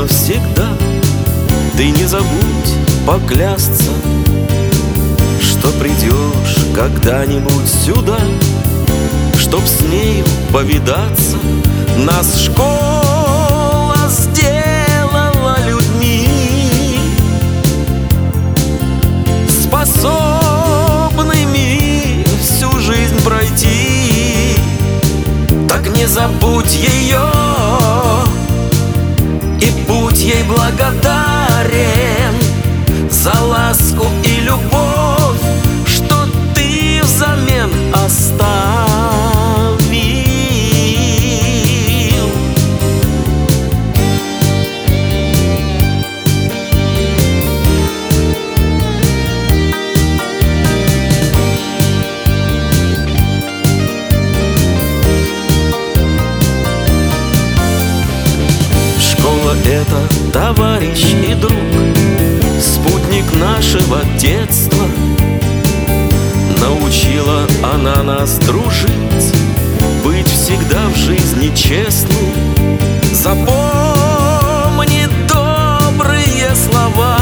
навсегда. Ты не забудь поклясться, что придешь когда-нибудь сюда, чтоб с нею повидаться. Нас школа сделала людьми, способными всю жизнь пройти. Так не забудь ее и будь ей благодарен за ласку и любовь, что ты взамен оставил. Школа — это товарищ и друг, спутник нашего детства. Научила она нас дружить, быть всегда в жизни честным. Запомни добрые слова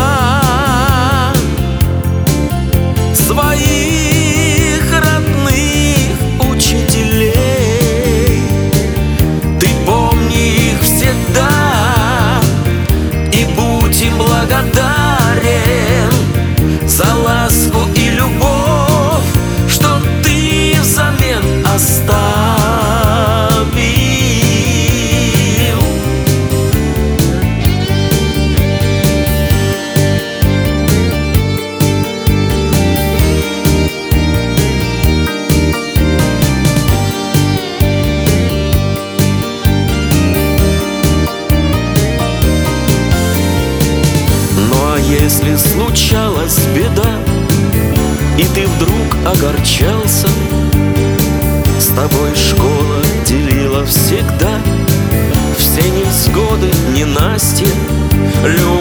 своих родных учителей. Ты помни их всегда и будь им благодарен за ласку и любовь, что ты взамен оставил. Если случалась беда, и ты вдруг огорчался, с тобой школа делила всегда все невзгоды, ненастья, любовь.